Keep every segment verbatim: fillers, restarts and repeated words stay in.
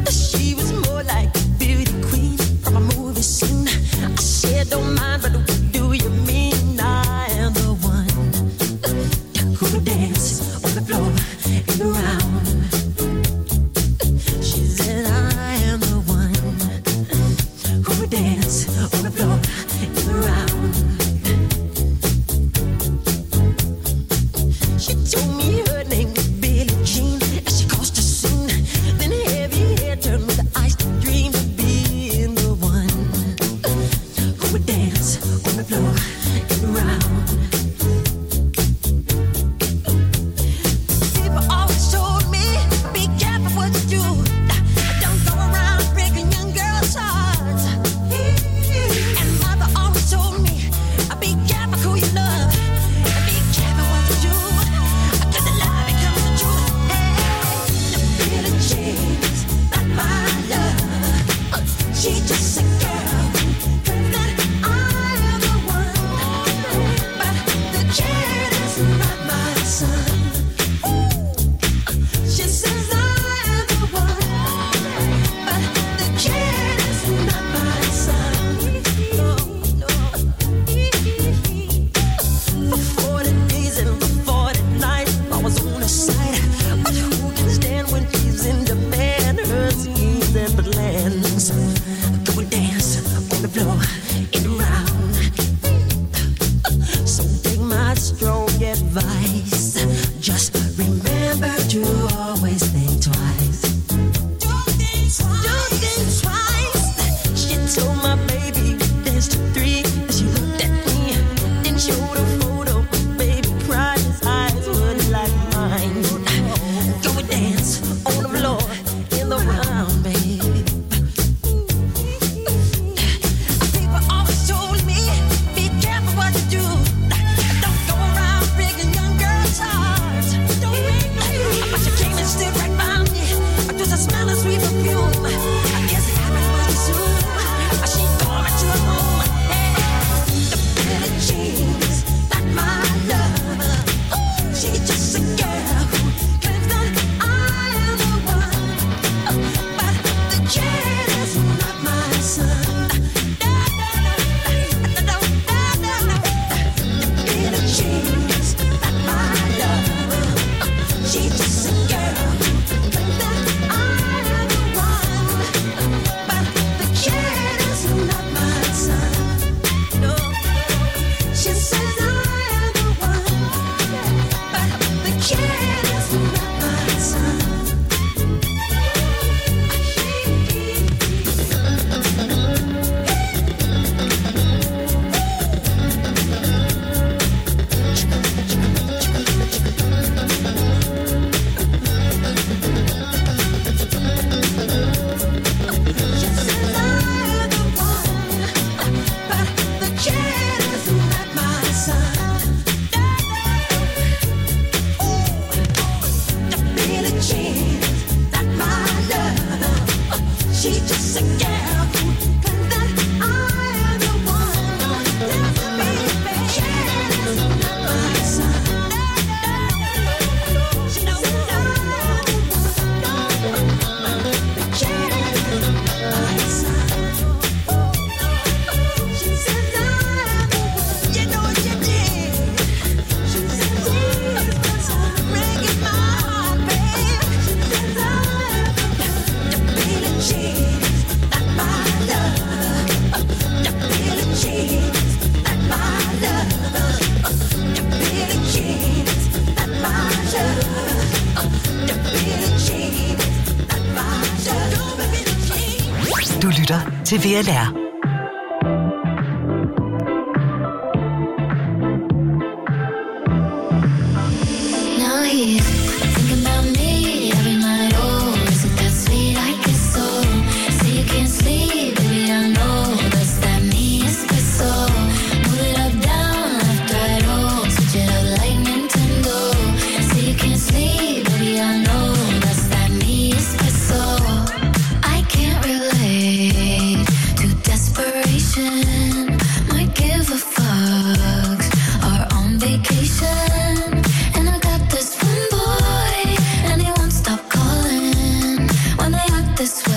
Du lytter til V L R. Desperate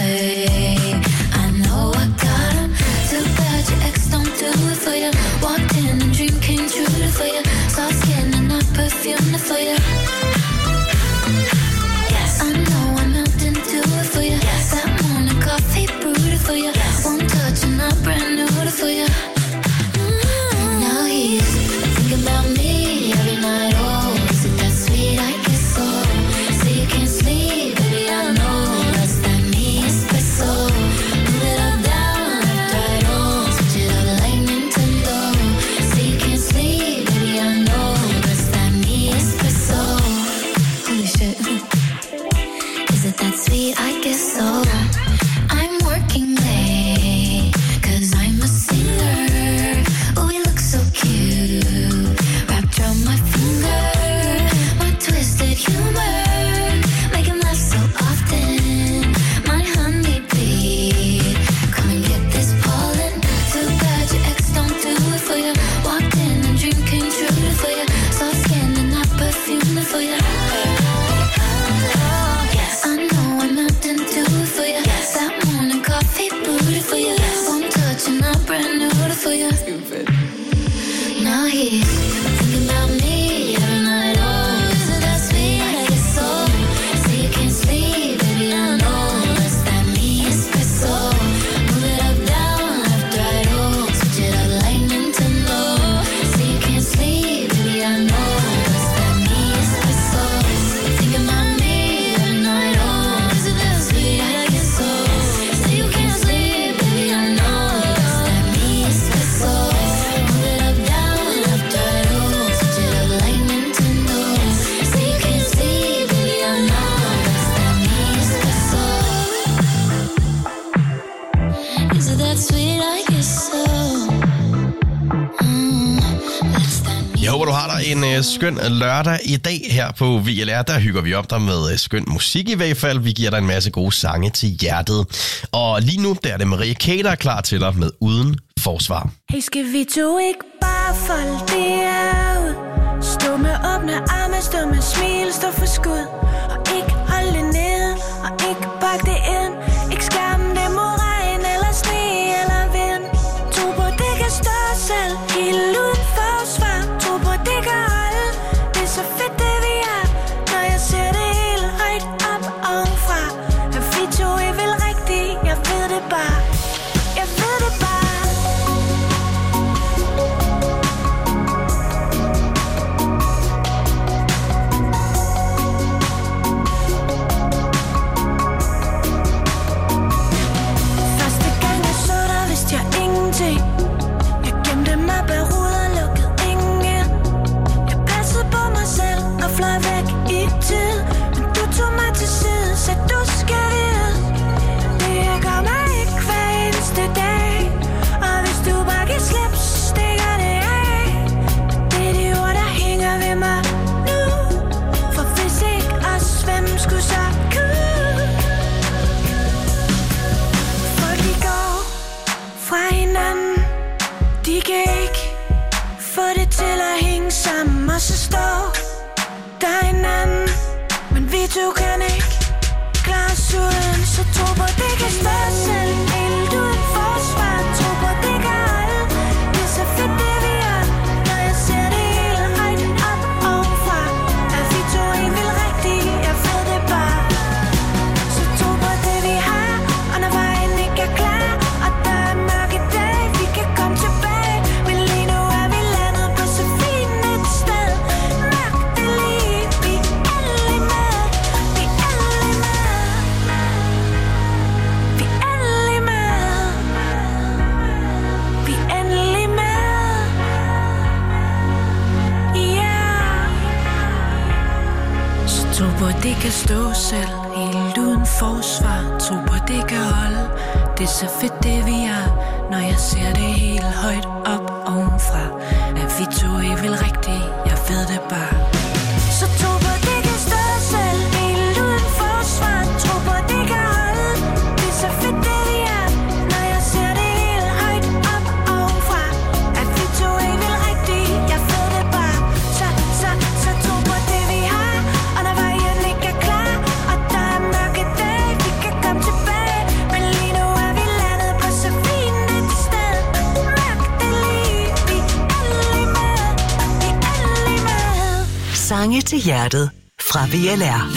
En skøn lørdag i dag her på V L R. Der hygger vi op der med skøn musik i hvert fald. Vi giver dig en masse gode sange til hjertet. Og lige nu der er det Marie K, der er klar til dig med Uden Forsvar. Hey, skal vi to ikke bare folde det ud? Stå med åbne arme, stå med smil, stå for skud. Og ikke holde det ned, og ikke bakke det ind. Ikke skærme det mod regn, eller sne, eller vind. Tro på, det kan stå selv, helt uden forsvar. Tro på, det kan holde, det er så fedt det vi er. Når jeg ser det helt højt op ovenfra. At vi to er vel rigtigt, jeg ved det bare. Jeg ved det bare. Fløj væk i tid, men du tog mig til side, så du skal vide. Det kommer ikke hver eneste dag, og hvis du bare kan slippe, så stikker det af. Det er de ord, der hænger ved mig nu, for hvis ikke os, hvem skulle så kunne? Folk de går fra hinanden, de kan ikke få det til at hænge sammen, og så står der er en anden, men vi to kan ikke klare os uden. Så tro på, det kan stå selv, helt uden forsvar. Tro på, det kan holde, det er så fedt det vi er. Når jeg ser det hele højt op ovenfra, at vi to er vildt rigtigt, jeg ved det bare. Så tro på det vi har, og når vejen ikke er klar, og der er mørke dage, vi kan komme tilbage. Men lige nu er vi landet på så fint et sted. Mørkt det lige. Tro på, det kan stå selv, helt uden forsvar. Tro på, det kan holde, det er så fedt det vi er. Når jeg ser det helt højt op ovenfra, at vi to er vel rigtigt, jeg ved det bare. Så tro på, det kan stå selv, helt uden forsvar. Tro på, det kan holde, det er så fedt det vi er. Når jeg ser det helt højt op ovenfra, at vi to er vel rigtigt, jeg ved det bare. Så, så, så tro på det vi har, og når vejen ikke er klar, og der er mørke dage, vi kan komme tilbage. Sange til hjertet fra V L R.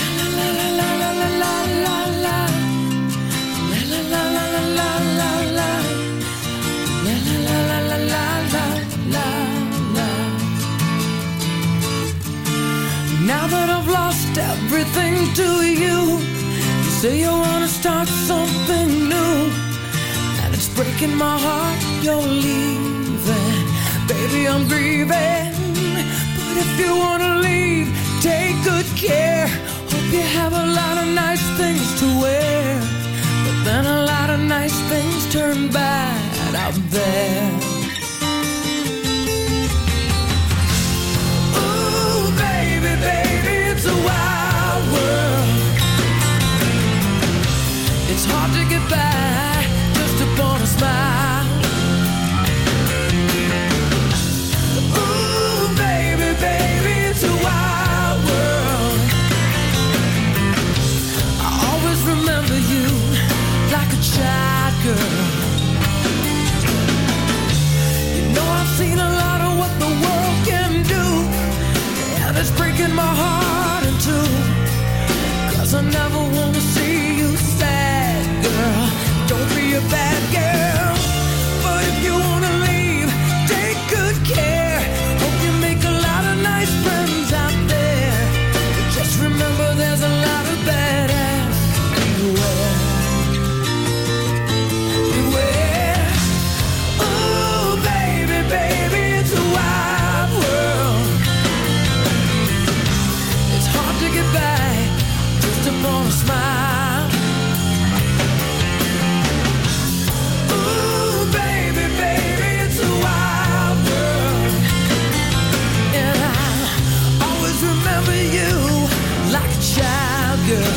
Now that I've lost everything to you, you say you wanna start something new, and it's breaking my heart you're leaving. Baby, I'm grieving, but if you wanna leave, take good care. Hope you have a lot of nice things to wear, but then a lot of nice things turn bad out there. Baby, it's a wild world. It's hard to get by just upon a smile. Ooh, baby, baby, it's a wild world. I always remember you like a child girl. You know I've seen a lot of what the world can do, and it's breaking my heart in two, 'cause I never wanna see you sad, girl. Don't be a bad girl, but if you wanna leave, take good care. Hope you make a lot of nice friends out there, but just remember there's a lot of badass beware. Beware. Ooh, baby, baby, it's a wild world. To get back just upon a smile. Ooh, baby, baby, it's a wild world, and I always remember you like a child girl.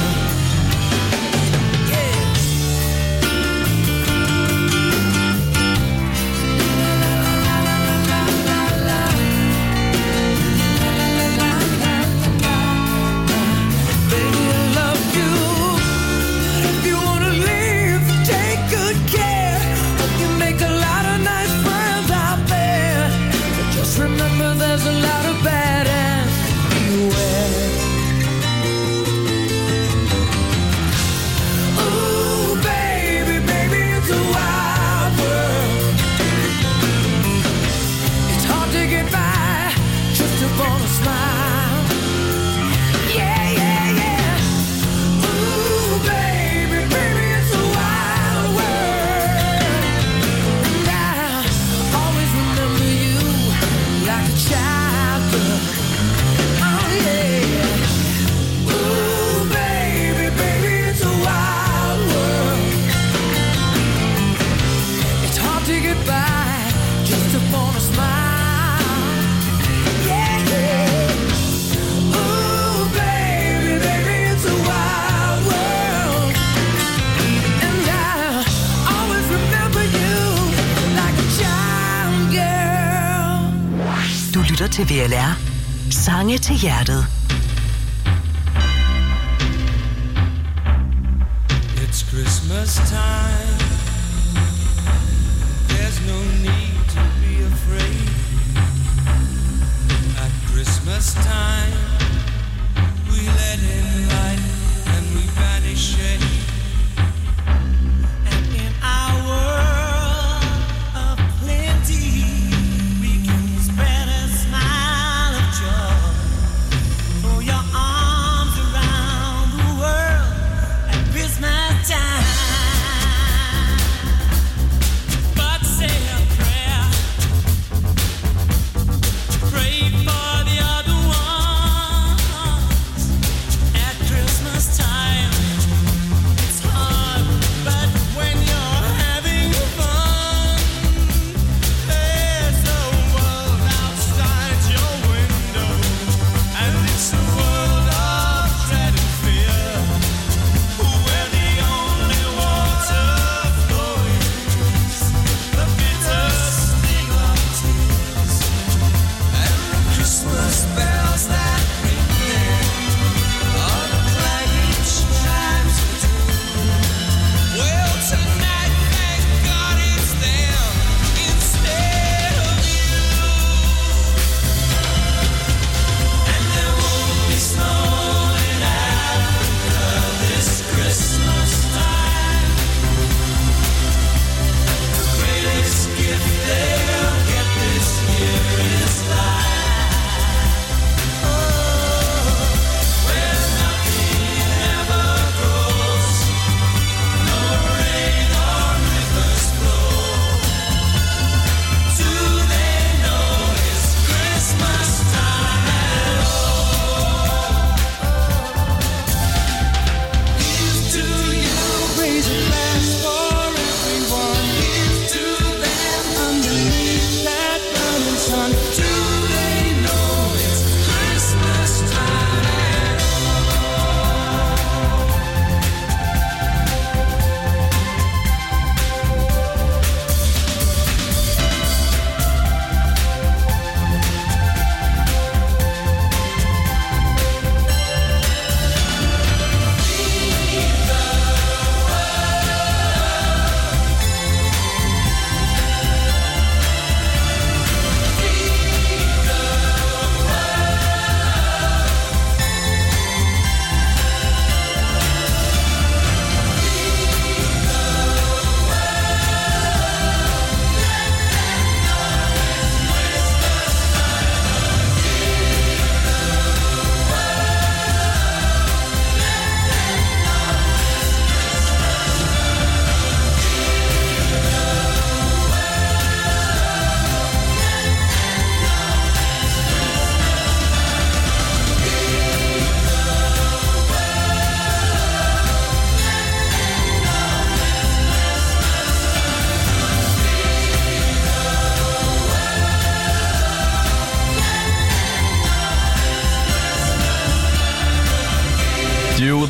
Remember there's a lot of badass beware. Ooh, baby, baby, it's a wild world. It's hard to get by just upon a smile. Yeah, yeah, yeah. Ooh, baby, baby, it's a wild world. And I always remember you like a child girl. Oh yeah. Ooh, baby, baby, it's a wild world. It's hard to get by just upon a smile. Yeah, yeah. Ooh, baby, baby, it's a wild world. And I always remember you like a child girl. Du lytter til V L R. Sange til hjertet. It's Christmas time. There's no need to be afraid. At Christmas time, we let in light and we banish shade. And in our world of plenty, we can spread a smile of joy. Throw your arms around the world at Christmas time. But say a prayer, pray for the other ones at Christmas time.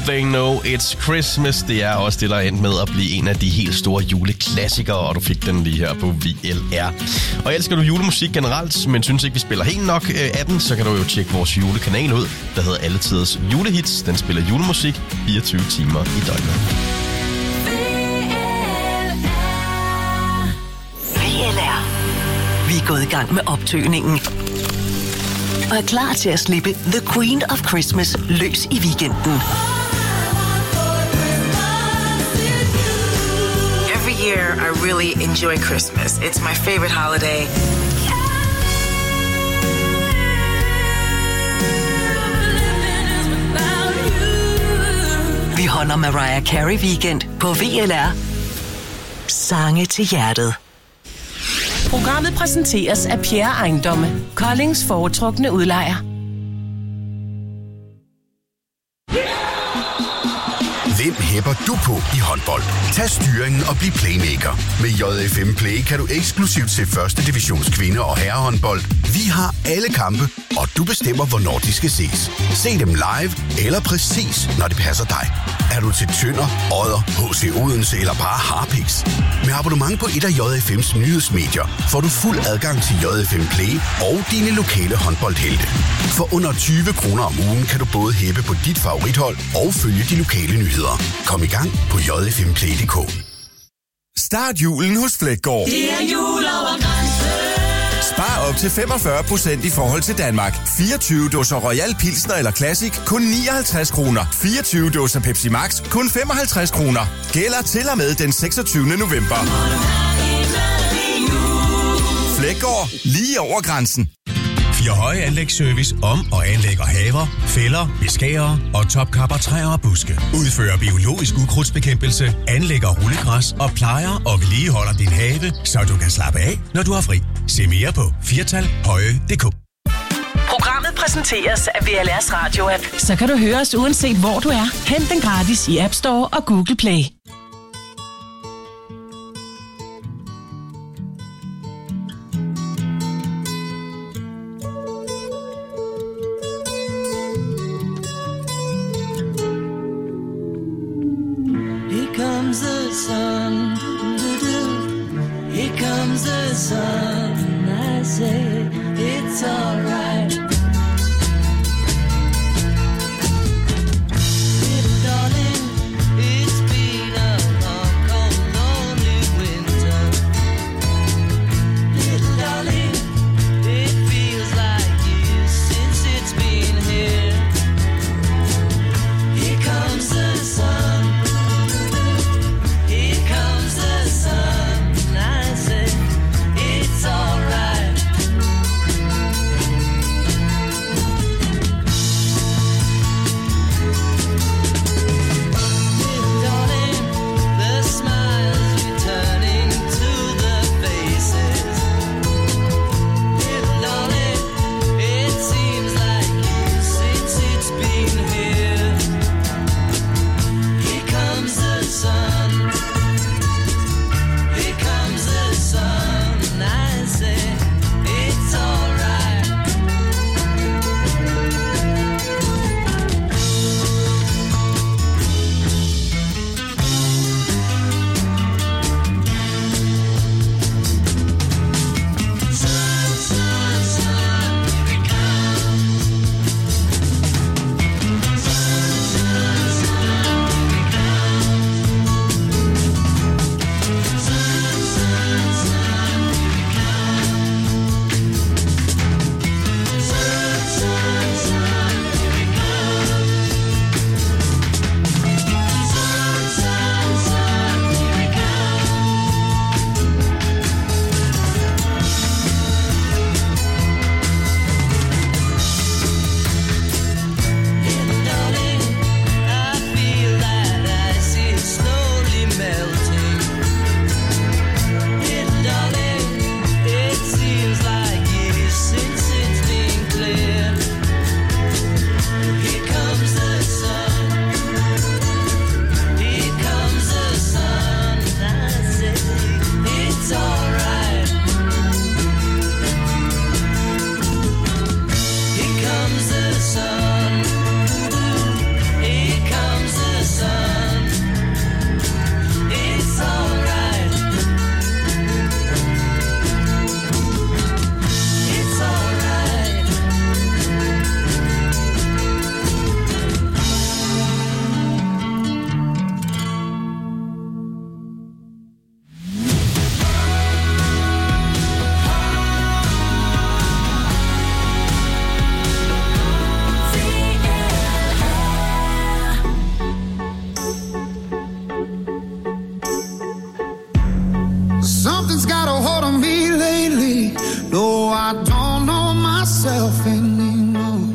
They Know It's Christmas. Det er også det, der er endt med at blive en af de helt store juleklassikere, og du fik den lige her på V L R. Og elsker du julemusik generelt, men synes ikke, vi spiller helt nok af den, så kan du jo tjekke vores julekanal ud, der hedder Alle Tiders Julehits. Den spiller julemusik fireogtyve timer i døgnet. V L R. Vi er gået i gang med optøningen og er klar til at slippe The Queen of Christmas løs i weekenden. Every year I really enjoy Christmas. It's my favorite holiday. Vi holder Mariah Carey weekend på V L R. Sange til hjertet. Programmet præsenteres af Pierre Ejendomme, Koldings foretrukne udlejer. Hvem hæpper du på i håndbold? Tag styringen og bliv playmaker. Med J F M Play kan du eksklusivt se første divisions kvinde- og herrehåndbold. Vi har alle kampe, og du bestemmer, hvornår de skal ses. Se dem live eller præcis, når det passer dig. Er du til Tønder, Odder, H C Odense eller bare Harpiks? Med abonnement på et af J F M's nyhedsmedier får du fuld adgang til J F M Play og dine lokale håndboldhelte. For under tyve kroner om ugen kan du både hæppe på dit favorithold og følge de lokale nyheder. Kom i gang på j f m play punktum d k. Start julen hos Fleggaard. Det er jul over grænsen. Spar op til femogfyrre procent i forhold til Danmark. fireogtyve dåser Royal Pilsner eller Classic kun nioghalvtreds kroner. fireogtyve dåser Pepsi Max kun femoghalvtreds kroner. Gælder til og med den seksogtyvende november. Fleggaard. Lige over grænsen. Fire Høje Anlægsservice om og anlægger haver, fælder, beskærer og topkapper træer og buske. Udfører biologisk ukrudtsbekæmpelse, anlægger rullegræs og plejer og vedligeholder din have, så du kan slappe af, når du har fri. Se mere på firtal høje punktum d k. Programmet præsenteres af V L R's radio-app. Så kan du høre os uanset hvor du er. Hent den gratis i App Store og Google Play. Comes the sun, here comes the sun. I say it's alright. Little darling, it's been a long, cold, lonely winter. Little darling, it feels like years since it's been here. Here comes the sun. It's Something's got a hold on me lately. No, I don't know myself anymore.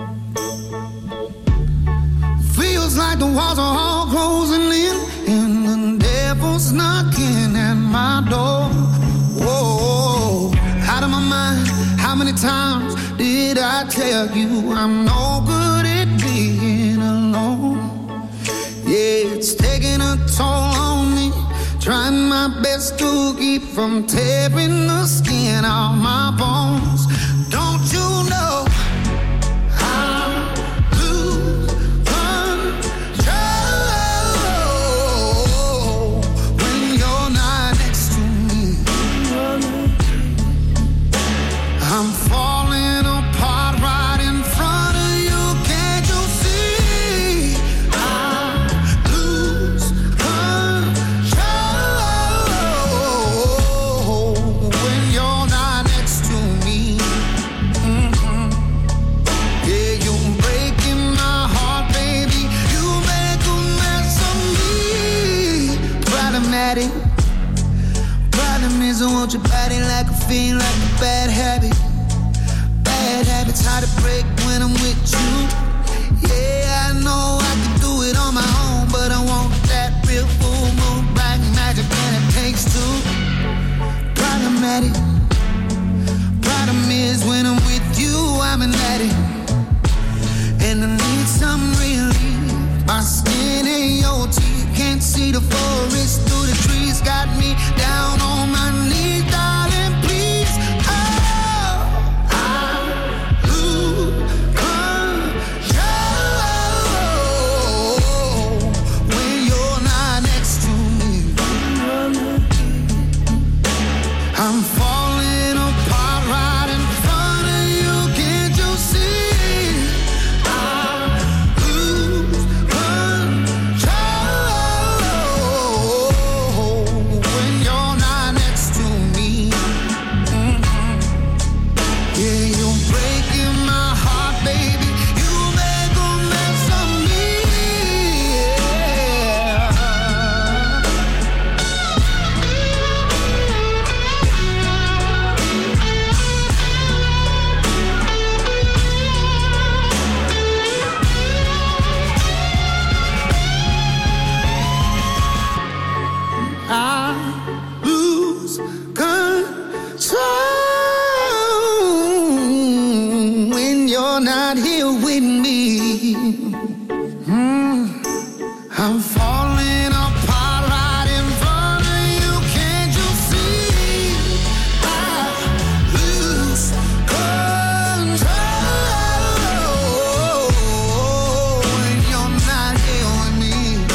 Feels like the walls are all closing in, and the devil's knocking at my door. Whoa, out of my mind. How many times did I tell you I'm no good at being alone? Yeah, it's taking a toll on me. Trying my best to keep from tearing the skin off my bones. Don't you know I lose control when you're not next to me? I'm falling apart right in front of you. Can't you see? I lose control when you're not next to me. Mm-hmm. Yeah, you're breaking my heart, baby. You make a mess of me. Problematic. Problem is I want your body like a fiend, like a bad habit. Bad habits hard to break when I'm with you. Yeah, I know I can do it on my own, but I want that real full moon black magic, and it takes two. Problematic. Problem is when I'm with you, I'm an addict, and I need some relief. My skin ain't your teeth, can't see the forest through the trees. Got me down on my knees, darling, please. Oh, I lose control when you're not next to me. I'm falling apart right in front of you. Can't you see? I lose control when you're not next to me. Mhm. Yeah, you're breaking my heart, baby. You make a mess of me. Yeah. I lose control when you're not here with me. Mm. I'm falling apart right in front of you. Can't you see? I lose control when you're not here with me.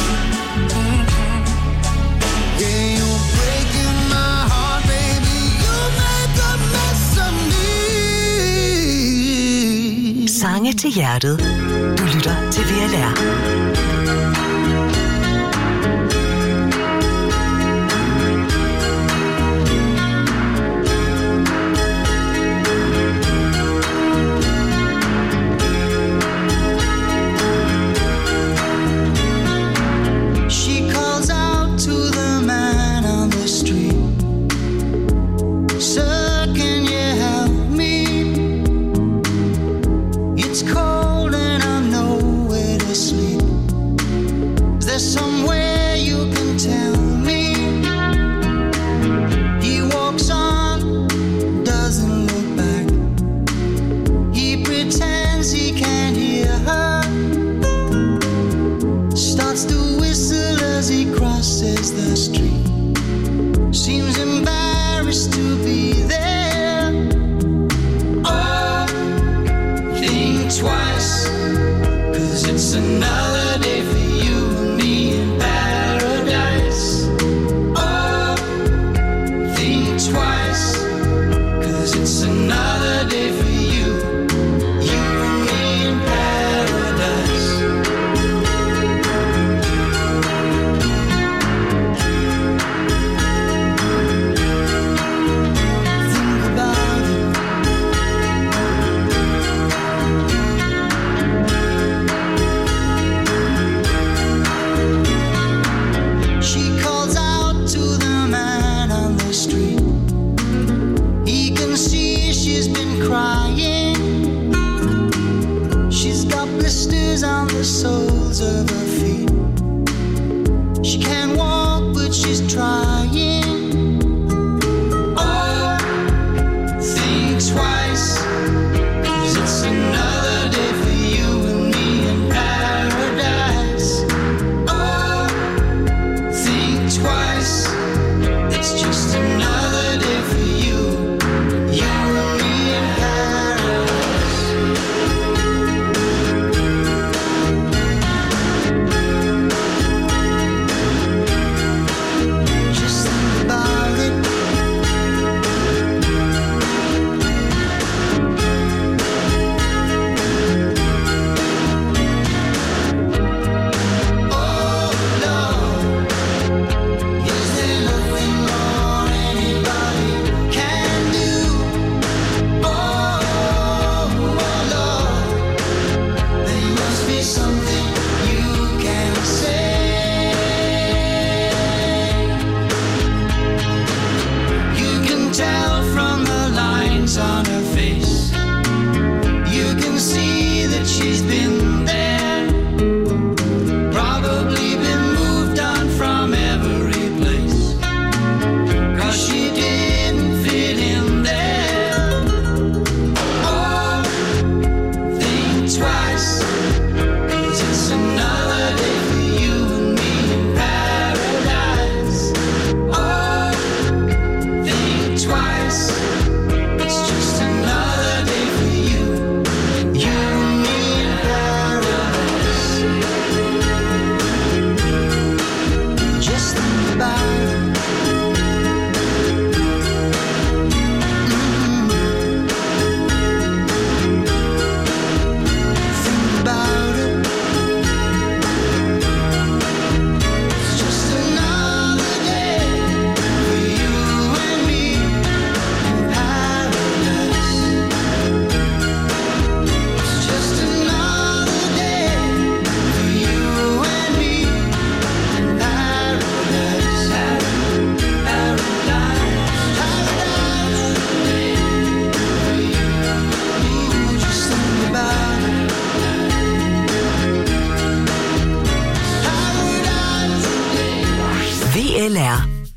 Yeah, you're breaking my heart, baby. You make a mess of me. Sange til hjertet. Du lytter til V L R. She calls out to the man on the street. Sir, can you help me? It's cold and I'm nowhere to sleep.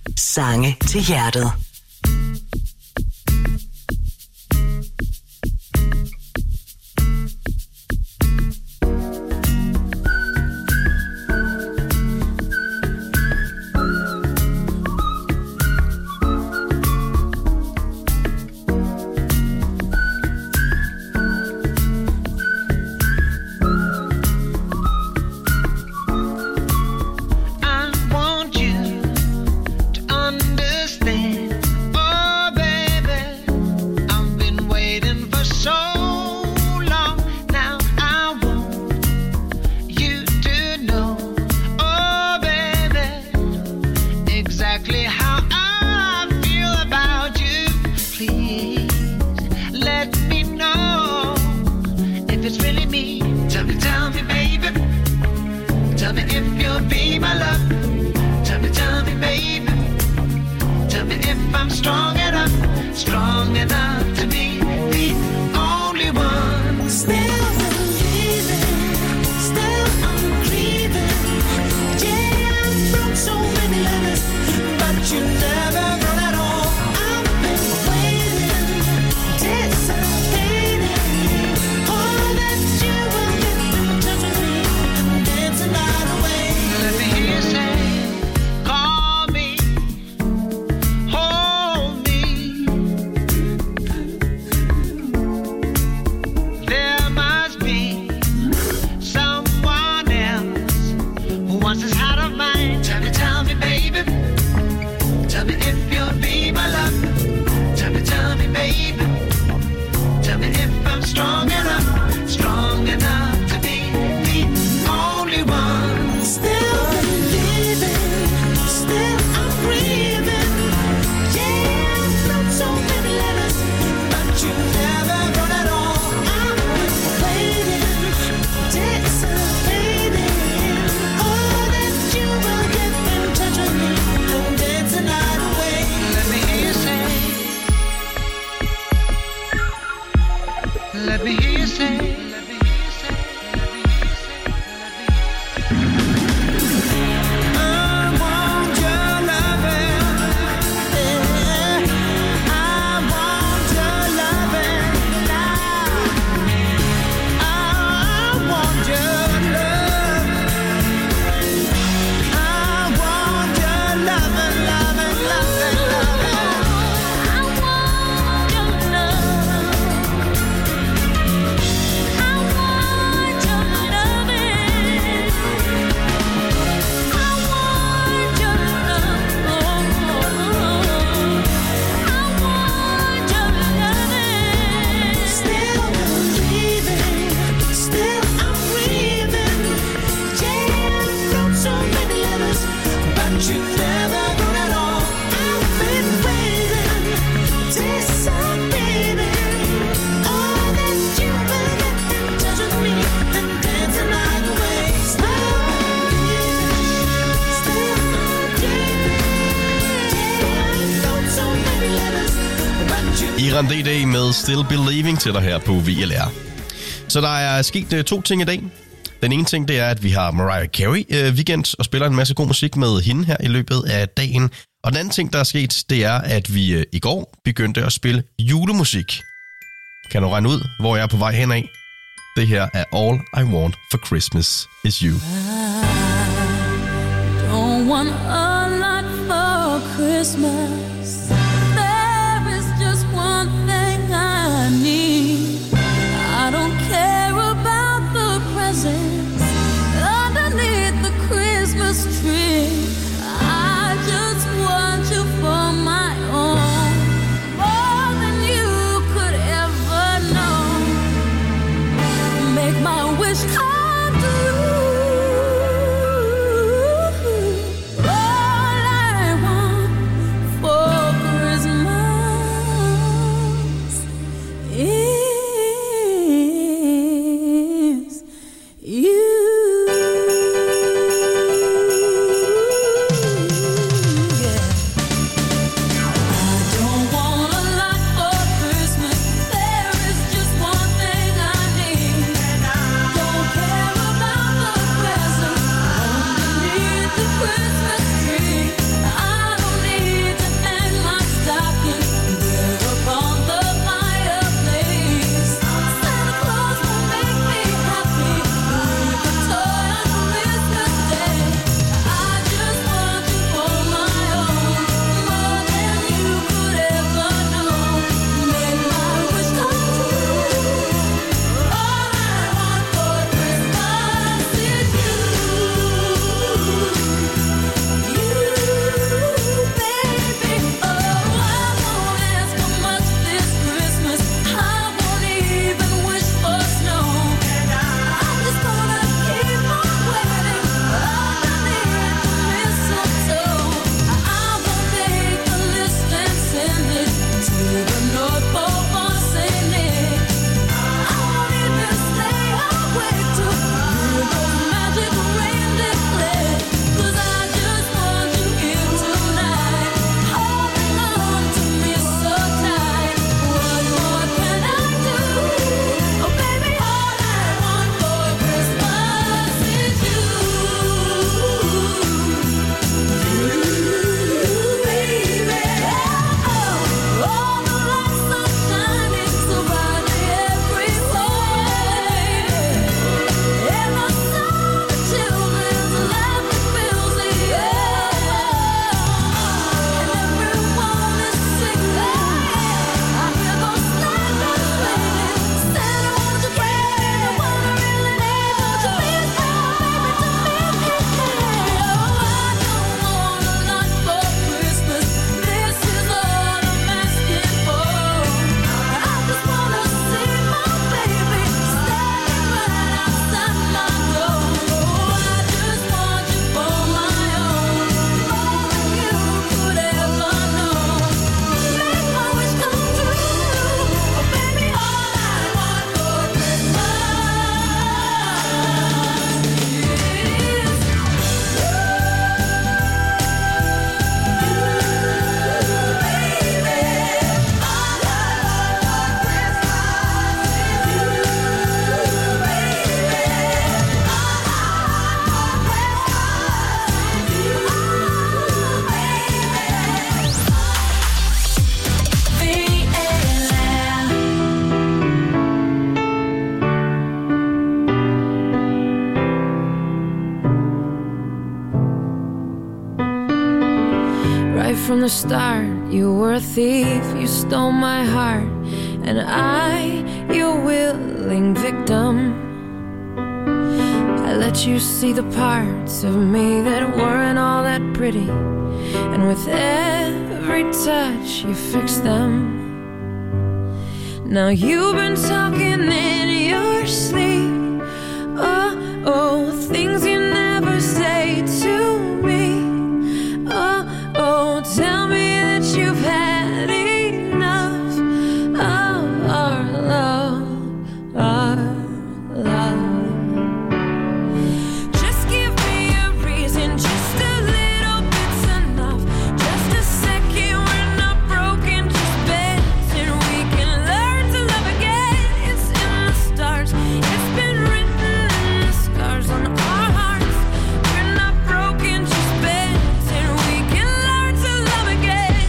Sange til hjertet. Iran D D med Still Believing til dig her på V L R. Så der er sket uh, to ting i dag. Den ene ting, det er, at vi har Mariah Carey uh, weekend og spiller en masse god musik med hende her i løbet af dagen. Og den anden ting, der er sket, det er, at vi uh, i går begyndte at spille julemusik. Kan du regne ud, hvor jeg er på vej henad? Det her er All I Want for Christmas Is You. I don't want a lot for Christmas. I don't care about the presents underneath the Christmas tree. I just want you for my own, more than you could ever know. Make my wish come true. All I want for Right from the start, you were a thief, you stole my heart, and I, your willing victim. I let you see the parts of me that weren't all that pretty, and with every touch you fixed them. Now you've been talking in your sleep, oh, oh, things you never say to me. Oh, oh, tell me that you've had enough of our love, our love. Just give me a reason, just a little bit's enough. Just a second, we're not broken, just bends, and we can learn to love again. It's in the stars, it's been written in the scars on our hearts. We're not broken, just bends, and we can learn to love again.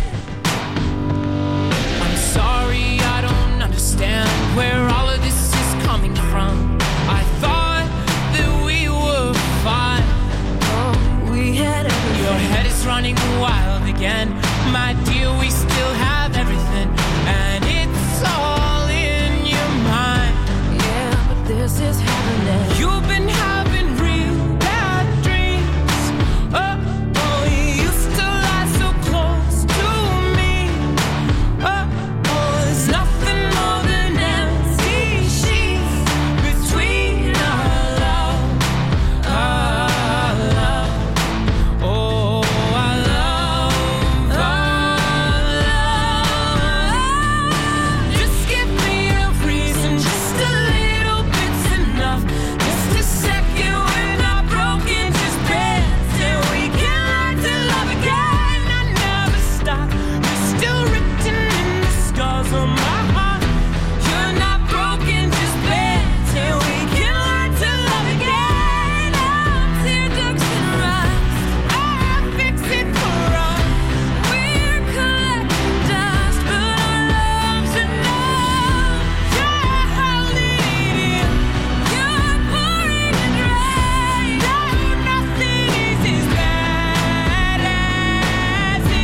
I'm sorry, I don't understand where all of this is coming from. I thought that we were fine. Oh, we had everything. Your head is running wild again. My dear, we still have everything, and it's all in your mind. Yeah, but this is happening. You've been having real bad dreams. Oh, oh, you used to lie so close to me. Oh, oh, there's nothing more than empty sheets between our love, our love. Oh, our love, our love. Just give me a reason, just a little bit's enough. Just a second, we're not broken, just bends, and we can learn to love again. I never stop, you're still written in the scars on my heart. You're not broken, just bends, and we can learn to love again. Oh, tear ducts and rust, I'll fix it for us. We're collecting dust, but our love's enough. You're holding it in, you're pouring it rain. No, nothing is as bad as it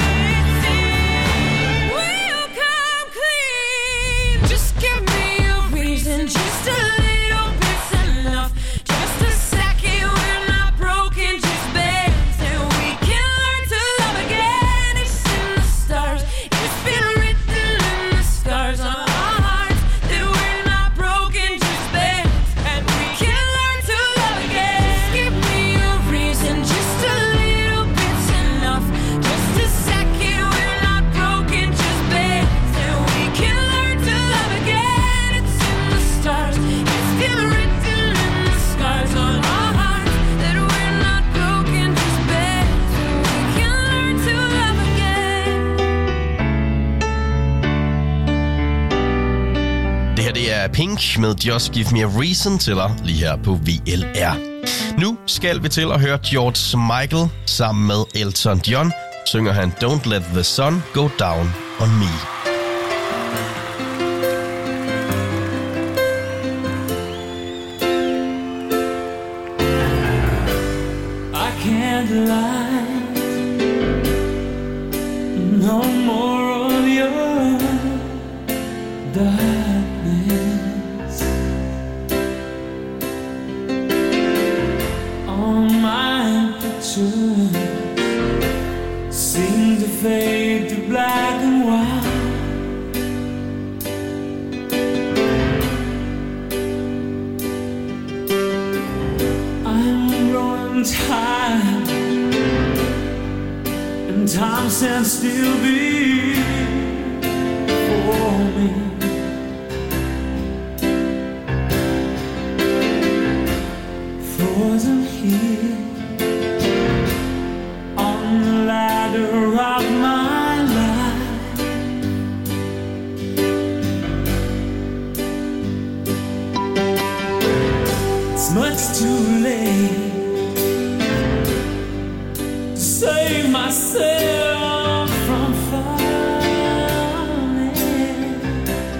seems. We'll come clean. Just give me a reason, just a little bit's enough. Just a second, we're not broken, just bends, and we can learn to love again. It's in the stars, it's been written in the scars on our hearts that we're not broken, just bends, and we can learn to love again. Just give me a reason, just a little bit's enough. Just a second, we're not broken, just bends, and we can learn to love again. It's in the stars, it's been written in the scars on our hearts that we're not broken, just bends, and we can learn to love again. Det her, det er Pink med Just Give Me a Reason til dig, lige her på V L R. Nu skal vi til at høre George Michael sammen med Elton John. Synger han Don't Let the Sun Go Down on Me. I can't lie. No more of your darkness. All my pictures seem to fade to black and white. I'm growing tired, and time stands still before me. Frozen here on the ladder of my life. It's much too late to save myself from falling.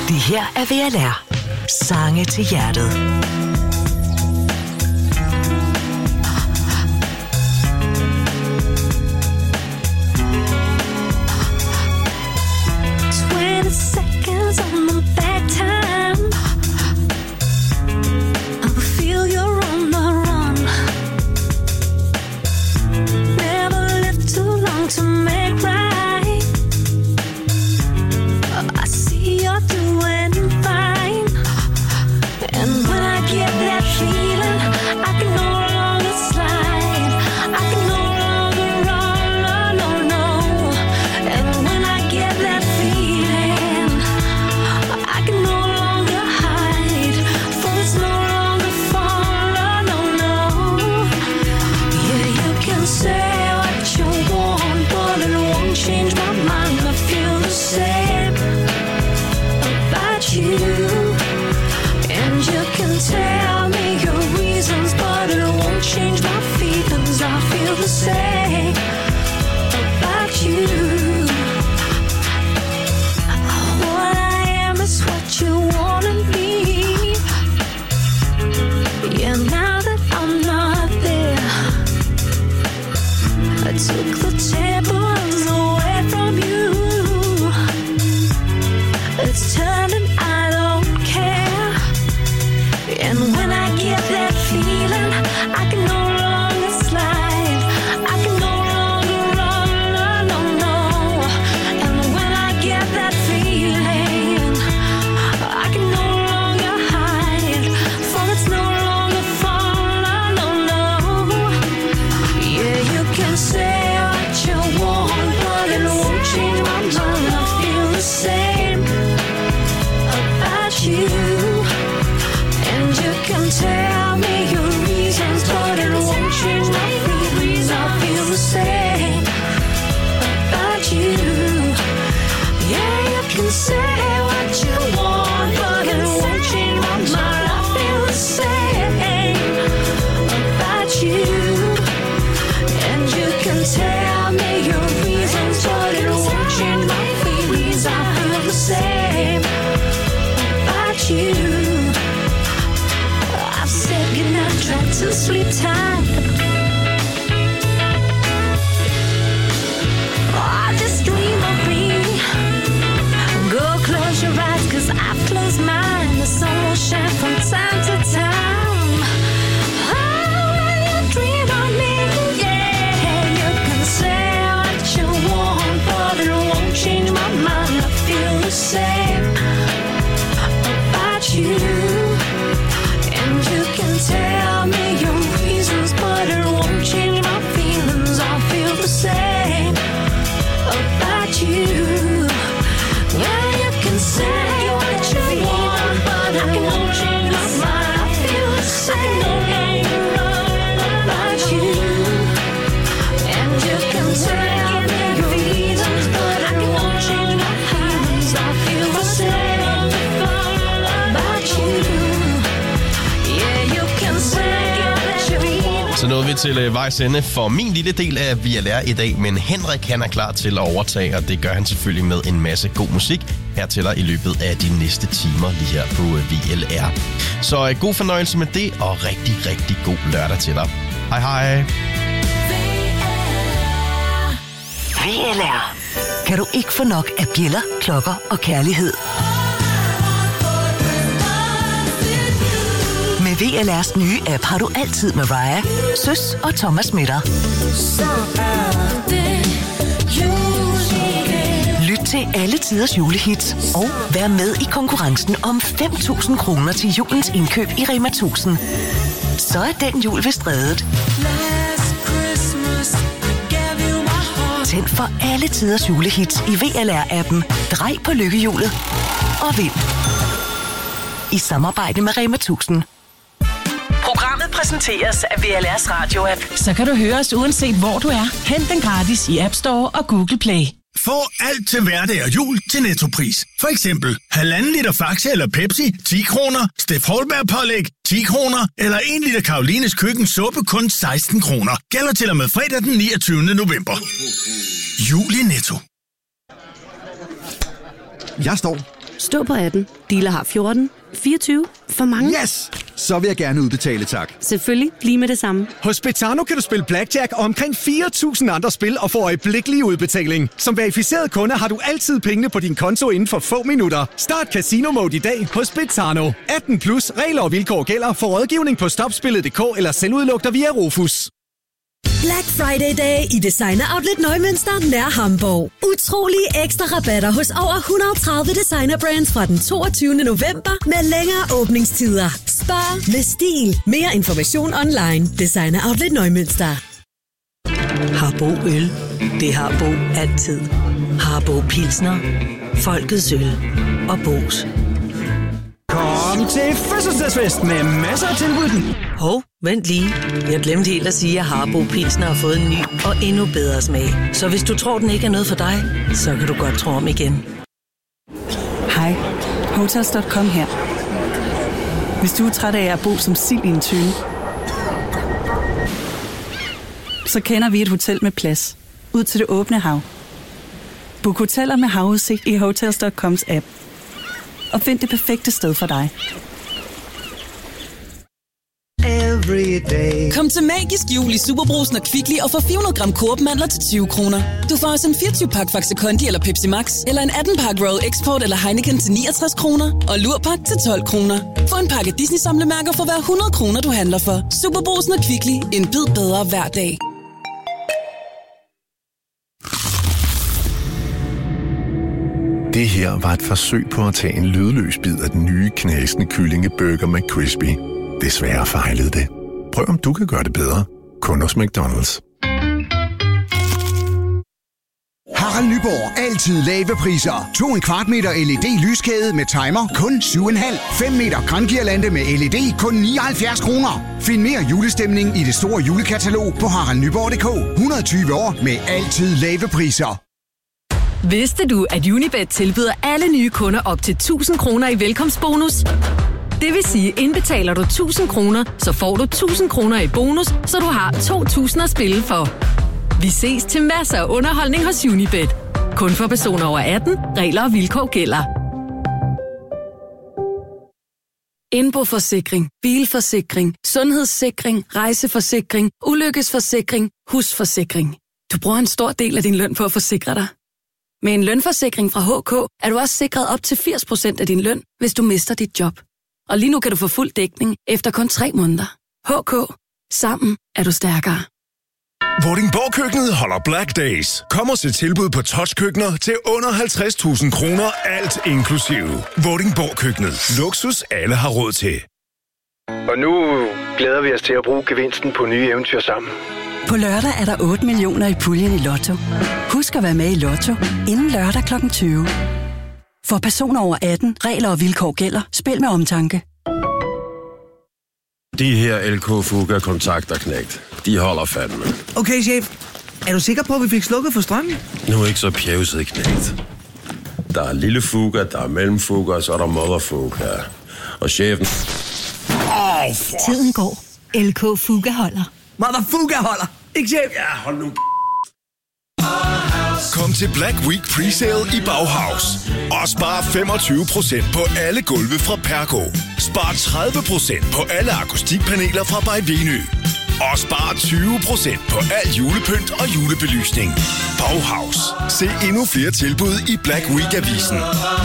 Det her er V L R. Sange til hjertet. twenty seconds on my back time. I will feel you're on the run. Never lived too long to make right. I see you're doing fine. And when I get that feeling, I can no longer slide. I can no longer run, no, no, no. And when I get that feeling, I can no longer hide. For it's no longer fun, no, no, no. Yeah, you can say what you want, but it won't change my mind. I feel the same about you. And you can tell me your reasons, but it won't change my feelings. I feel the same about you. What I am is what you wanna be. Yeah, now that I'm not there, I took the tables away from you. It's turning, I don't care. And when I get that feeling, I can no longer slide. I can no longer run, no, no, no. And when I get that feeling, I can no longer hide. For it's no longer fun, no, no, no. Yeah, you can say what you want, but it won't change my mind. I feel the same about you. And you can tell me your reasons, but it won't change my feelings. I feel the same about you. Yeah, you can say what you want, but it won't change my mind. I feel the same about you. And you can tell me your reasons, but it won't change my feelings. I feel the same about you. I've said goodnight, tried to sleep tight. Oh, I just dream of me. Go close your eyes, cause I've closed mine. The sun will shine from time to time. Oh, when you dream of me, yeah, you can say what you want, but it won't change my mind. I feel the same about you. And you can tell me your reasons, but it won't change my feelings. I feel the same about you. Yeah, you can say what you want, but it won't change my mind. I feel the same about you. And you can tell me your reasons, but it won't change my feelings. I feel the same about you. Så nåede vi til øh, vejs ende for min lille del af V L R i dag, men Henrik han er klar til at overtage, og det gør han selvfølgelig med en masse god musik her til dig i løbet af de næste timer lige her på øh, V L R. Så øh, god fornøjelse med det, og rigtig, rigtig god lørdag til dig. Hej hej! V L R. Kan du ikke få nok af bjælder, klokker og kærlighed? Med V L R's nye app har du altid Mariah, Søs og Thomas med dig. Lyt til alle tiders julehits og vær med i konkurrencen om fem tusind kroner til julens indkøb i Rema tusind. Så er den jul vist reddet. Tænd for alle tiders julehits i V L R-appen. Drej på lykkehjulet og vind. I samarbejde med Rema tusind. Programmet præsenteres af V L R's radio-app. Så kan du høre os uanset hvor du er. Hent den gratis i App Store og Google Play. Få alt til hverdag og jul til Nettopris. For eksempel halvanden liter Faxe eller Pepsi, ti kroner. Steff Holberg pålæg, ti kroner. Eller en liter Karolines Køkken suppe, kun seksten kroner. Gælder til og med fredag den niogtyvende november. Jul i Netto. Jeg står Stå på appen. Dealer har fjorten, fireogtyve, for mange. Yes! Så vil jeg gerne udbetale, tak. Selvfølgelig, lige med det samme. Hos Betano kan du spille blackjack og omkring fire tusind andre spil og få øjeblikkelig udbetaling. Som verificeret kunde har du altid pengene på din konto inden for få minutter. Start Casino Mode i dag hos Betano. atten plus, regler og vilkår gælder. For rådgivning på stopspillet punktum d k eller selvudluk dig via Rufus. Black Friday-dag i Designer Outlet Neumünster nær Hamburg. Utrolige ekstra rabatter hos over et hundrede og tredive designerbrands fra den toogtyvende november med længere åbningstider. Spar med stil. Mere information online. Designer Outlet Neumünster. Harbo Øl. Det har Bo altid. Harbo Pilsner. Folkets øl. Og Bo's. Kom til fødselsdagsfest med masser af tilbud. Hov, vent lige. Jeg glemte helt at sige, at Harbo Pilsner har fået en ny og endnu bedre smag. Så hvis du tror, den ikke er noget for dig, så kan du godt tro om igen. Hej, Hotels punktum com her. Hvis du er træt af at bo som sild i en tønde, så kender vi et hotel med plads ud til det åbne hav. Book hoteller med havudsigt i Hotels punktum coms app. Og find det perfekte sted for dig. Kom til Magisk Jul i Superbrugsen og Kvickly og få fire hundrede gram Coop-mandler til tyve kroner. Du får også en fireogtyve pakke Faxe Kondi eller Pepsi Max, eller en atten pakke Royal Export eller Heineken til niogtres kroner, og Lurpak til tolv kroner. Få en pakke Disney-samlemærker for hver hundrede kroner, du handler for. Superbrugsen og Kvickly. En bid bedre hver dag. Det her var et forsøg på at tage en lydløs bid af den nye knasende kyllingeburger McCrispy. Desværre fejlede det. Prøv om du kan gøre det bedre. Kun hos McDonald's. Harald Nyborg. Altid lave priser. To en kvart meter L E D-lyskæde med timer. Kun syv komma fem. fem meter grangirlande med L E D. Kun nioghalvfjerds kroner. Find mere julestemning i det store julekatalog på harald nyborg punktum d k. hundrede og tyve år med altid lave priser. Vidste du, at Unibet tilbyder alle nye kunder op til tusind kroner i velkomstbonus? Det vil sige, indbetaler du tusind kroner, så får du tusind kroner i bonus, så du har to tusind at spille for. Vi ses til masser af underholdning hos Unibet. Kun for personer over atten. Regler og vilkår gælder. Indboforsikring, bilforsikring, sundhedssikring, rejseforsikring, ulykkesforsikring, husforsikring. Du bruger en stor del af din løn på at forsikre dig. Med en lønforsikring fra H K er du også sikret op til firs procent af din løn, hvis du mister dit job. Og lige nu kan du få fuld dækning efter kun tre måneder. H K. Sammen er du stærkere. Vordingborg Køkkenet holder Black Days. Kom og se tilbud på touchkøkkener til under halvtreds tusind kroner, alt inklusive. Vordingborg Køkkenet. Luksus alle har råd til. Og nu glæder vi os til at bruge gevinsten på nye eventyr sammen. På lørdag er der otte millioner i puljen i Lotto. Husk at være med i Lotto inden lørdag klokken tyve. For personer over atten, regler og vilkår gælder. Spil med omtanke. De her L K Fuga kontakter knægt. De holder fandme. Okay, chef. Er du sikker på, at vi fik slukket for strømmen? Nu er ikke så pjevset, knægt. Der er lille Fuga, der er mellemfuga, og så er der mother Fuga. Og chefen... Oh, tiden går. L K Fuga holder. Mother Fuga holder. Ikke chef? Ja, hold nu. Kom til Black Week Presale i Bauhaus og spar femogtyve procent på alle gulve fra Pergo. Spar tredive procent på alle akustikpaneler fra Bye Venø. Og spar tyve procent på alt julepynt og julebelysning. Bauhaus. Se endnu flere tilbud i Black Week-avisen.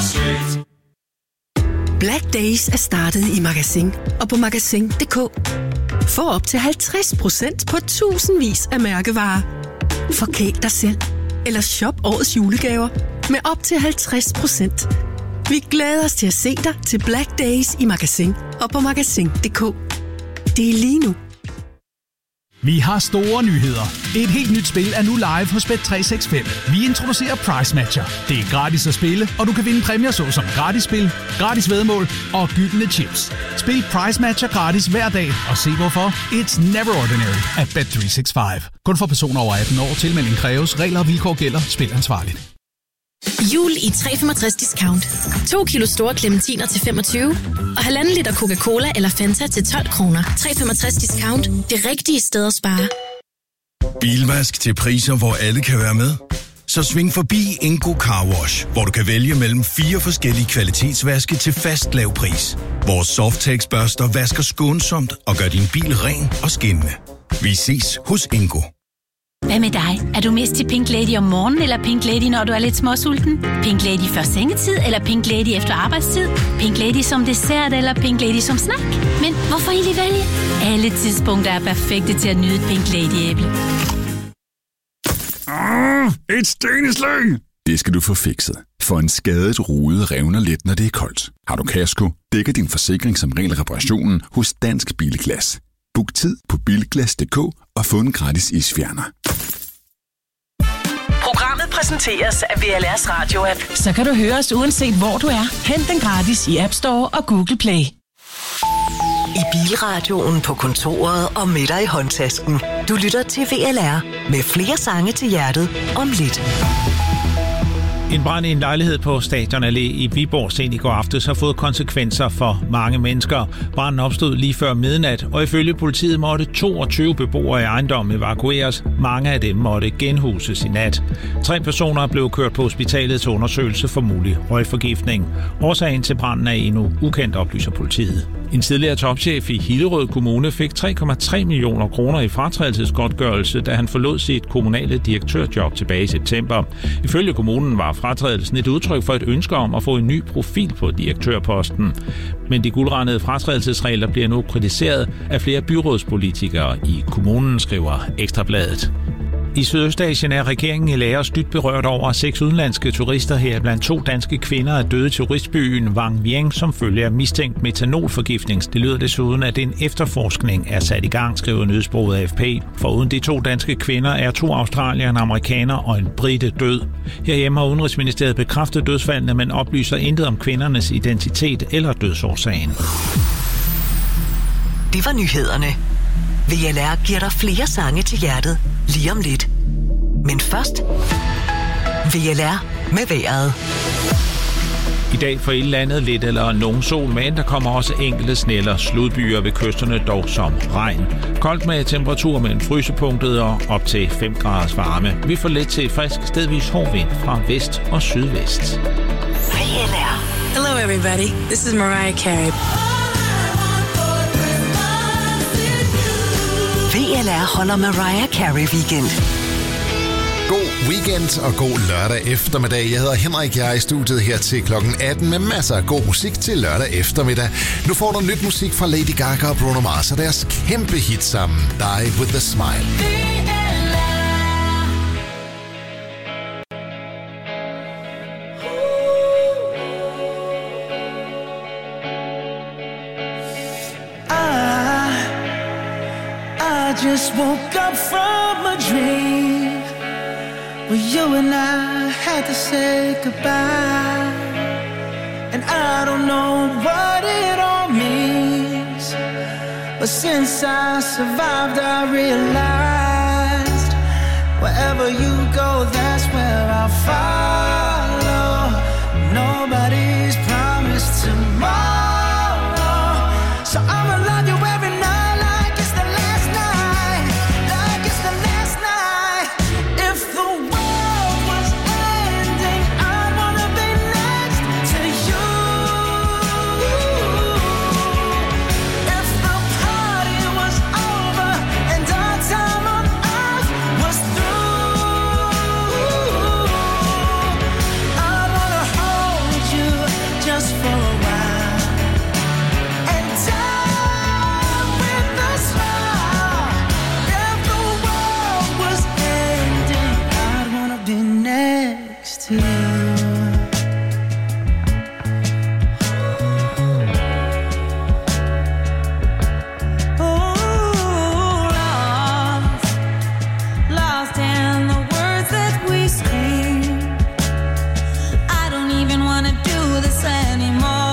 Black Days er startet i Magasin og på magasin punktum d k. Få op til halvtreds procent på tusindvis af mærkevarer. Forkæl dig selv eller shop årets julegaver med op til halvtreds procent. Vi glæder os til at se dig til Black Days i Magasin og på magasin punktum d k. Det er lige nu. Vi har store nyheder. Et helt nyt spil er nu live hos Bet tre seks fem. Vi introducerer Price Matcher. Det er gratis at spille, og du kan vinde præmier såsom gratis spil, gratis væddemål og gyldne chips. Spil Price Matcher gratis hver dag, og se hvorfor. It's never ordinary at Bet tre seks fem. Kun for personer over atten år. Tilmelding kræves. Regler og vilkår gælder. Spil ansvarligt. Jul i tre komma femogtres discount. To kilo store clementiner til femogtyve og halvanden liter Coca-Cola eller Fanta til tolv kroner. tre komma femogtres discount. Det rigtige sted at spare. Bilvask til priser, hvor alle kan være med. Så sving forbi Ingo Car Wash, hvor du kan vælge mellem fire forskellige kvalitetsvaske til fast lav pris. Vores Softex børster vasker skånsomt og gør din bil ren og skinnende. Vi ses hos Ingo. Hvad med dig? Er du mest til Pink Lady om morgenen, eller Pink Lady, når du er lidt småsulten? Pink Lady før sengetid, eller Pink Lady efter arbejdstid? Pink Lady som dessert, eller Pink Lady som snack? Men hvorfor egentlig vælge? Alle tidspunkter er perfekte til at nyde et Pink Lady-æble. Ah, et steneslag! Det skal du få fikset. For en skadet rude revner let, når det er koldt. Har du kasko, dækker din forsikring som regel reparationen hos Dansk Bilglas. Book tid på bilglas punktum d k og få en gratis isfjerner. Programmet præsenteres af V L R's radio-app. Så kan du høre os uanset hvor du er. Hent den gratis i App Store og Google Play. I bilradioen, på kontoret og med dig i håndtasken. Du lytter til V L R med flere sange til hjertet om lidt. En brand i en lejlighed på Stadion Allé i Viborg sent i går aftes har fået konsekvenser for mange mennesker. Branden opstod lige før midnat, og ifølge politiet måtte toogtyve beboere i ejendommen evakueres. Mange af dem måtte genhuses i nat. Tre personer blev kørt på hospitalet til undersøgelse for mulig røgforgiftning. Årsagen til branden er endnu ukendt, oplyser politiet. En tidligere topchef i Hillerød Kommune fik tre komma tre millioner kroner i fratrædelsesgodtgørelse, da han forlod sit kommunale direktørjob tilbage i september. Ifølge kommunen var fratrædelsen et udtryk for et ønske om at få en ny profil på direktørposten. Men de guldrandede fratrædelsesregler bliver nu kritiseret af flere byrådspolitikere i kommunen, skriver Ekstrabladet. I Sydøstasien er regeringen i Laos dybt berørt over seks udenlandske turister her, blandt to danske kvinder er døde i turistbyen Vang Vieng som følge af mistænkt metanolforgiftning. Det lyder desuden, at en efterforskning er sat i gang, skriver nyhedsbureauet A F P. Foruden de to danske kvinder er to australier, en amerikaner og en brite død. Herhjemme har Udenrigsministeriet bekræftet dødsfaldene, men oplyser intet om kvindernes identitet eller dødsårsagen. Det var nyhederne. V L R giver dig flere sange til hjertet lige om lidt. Men først V L R med vejret. I dag for hele landet lidt eller nogen sol, men der kommer også enkelte sneller sludbyer ved kysterne, dog som regn. Koldt med temperatur mellem frysepunktet og op til fem graders varme. Vi får lidt til frisk stedvis hård vind fra vest og sydvest. V L R. Hello everybody, this is Mariah Carey. V L R holder Mariah Carey weekend. God weekend og god lørdag eftermiddag. Jeg hedder Henrik, jeg er i studiet her til klokken atten med masser af god musik til lørdag eftermiddag. Nu får du nyt musik fra Lady Gaga og Bruno Mars og deres kæmpe hit sammen, Die With A Smile. I just woke up from a dream where you and I had to say goodbye, and I don't know what it all means, but since I survived I realized wherever you go, that's where I'll follow. Nobody's promised tomorrow, so I'ma love you every night. Anymore.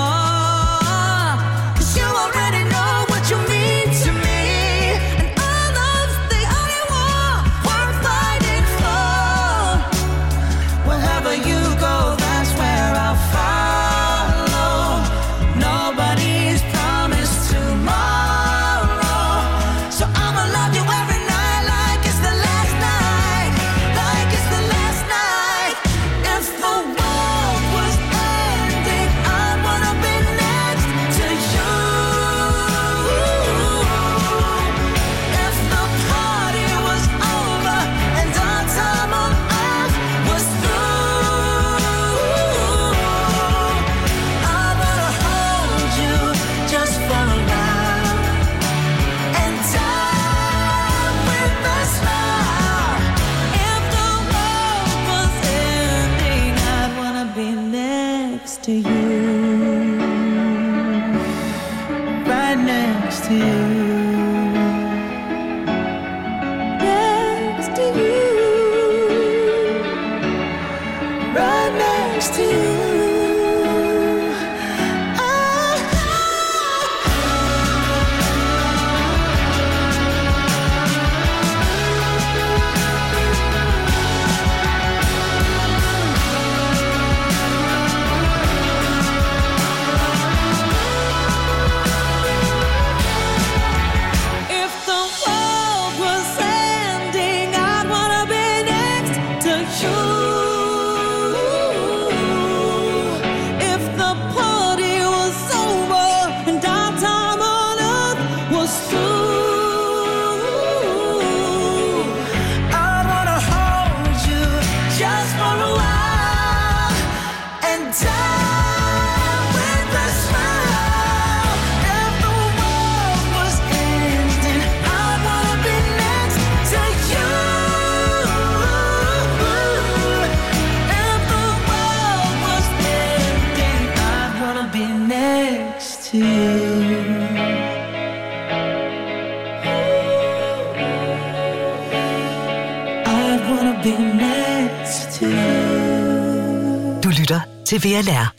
to you. Next to you. Right next to you. Du lytter til V L R.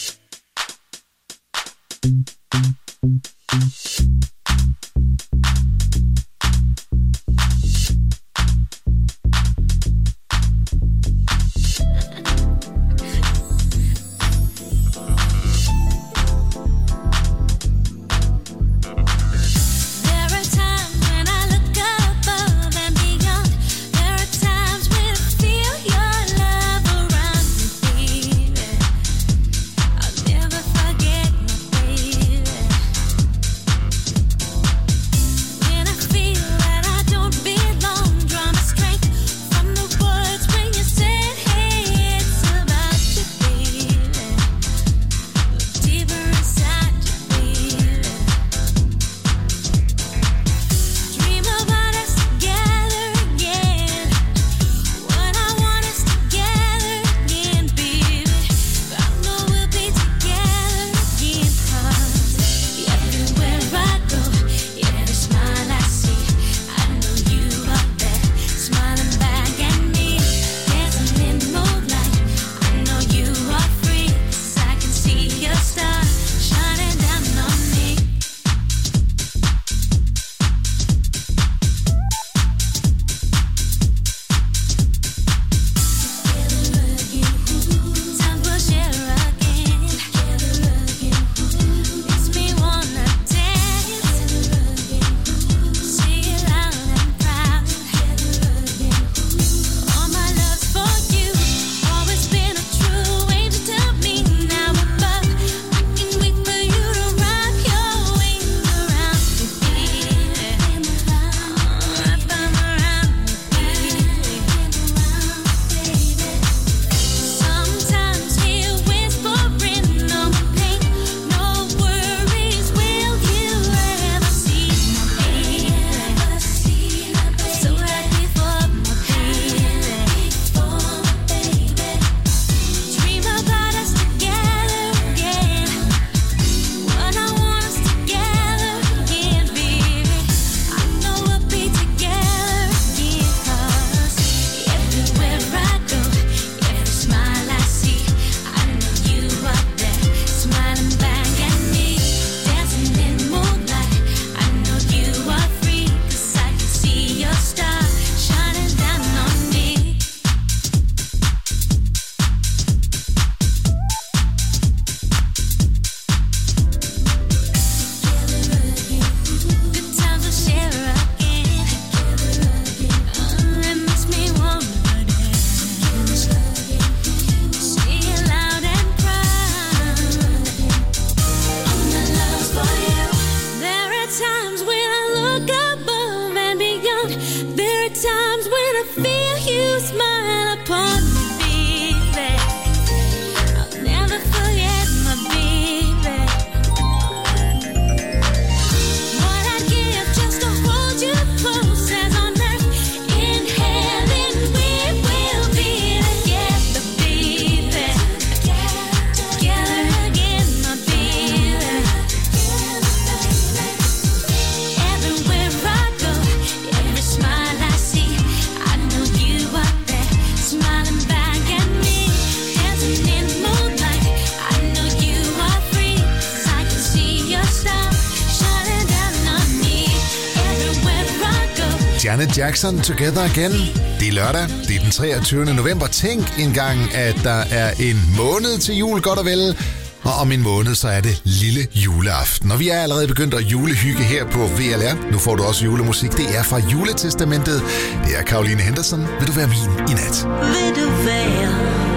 Janet Jackson, Together Again. Det er lørdag, det er den treogtyvende november. Tænk engang, at der er en måned til jul, godt og vel. Og om en måned, så er det lille juleaften. Og vi er allerede begyndt at julehygge her på V L R. Nu får du også julemusik. Det er fra Juletestamentet. Det er Caroline Henderson. Vil du være min i nat? Vil du være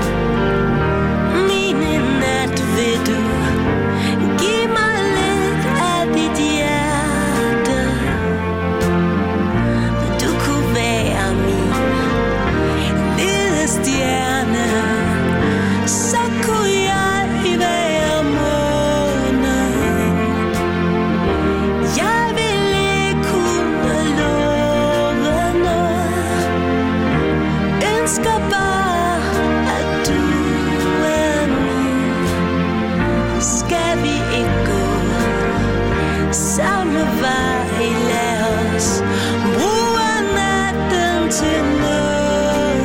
min i nat? Vil du give mig lidt af dit hjerte? Du kunne være min lille stjerne. Så kunne jeg være månen. Jeg vil ikke kunne love noget. Ønsker bare, at du er min. Skal vi ikke gå samme vej? Lad os bruge natten til noget.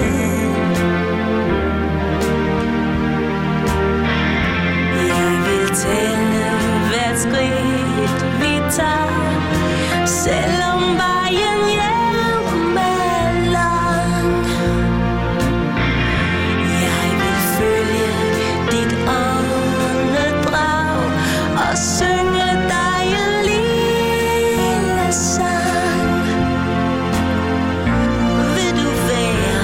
Jeg vil tælle hvert skridt vi tager, selvom vejen hjem er lang. Jeg vil følge dit åndedrag og synge dig en lille sang. Vil du være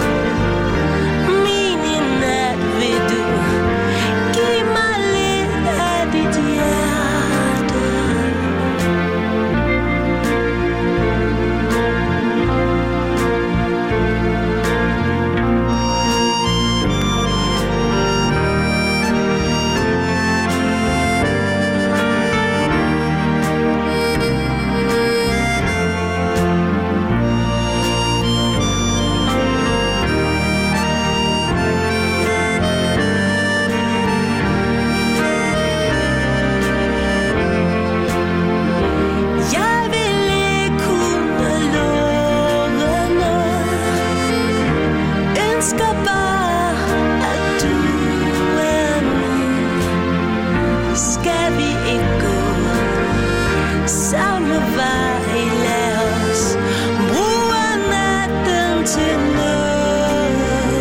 min i nat? Vil du give mig lidt af dit hjerte? Jeg vil ikke kunne love noget. Ønsker bare, at du er min. Skal vi ikke gå samme vej? Lad os bruge natten til noget.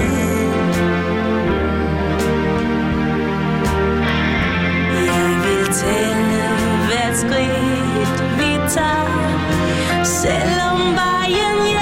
Jeg vil tælle hvert skridt vi tager, selvom vejen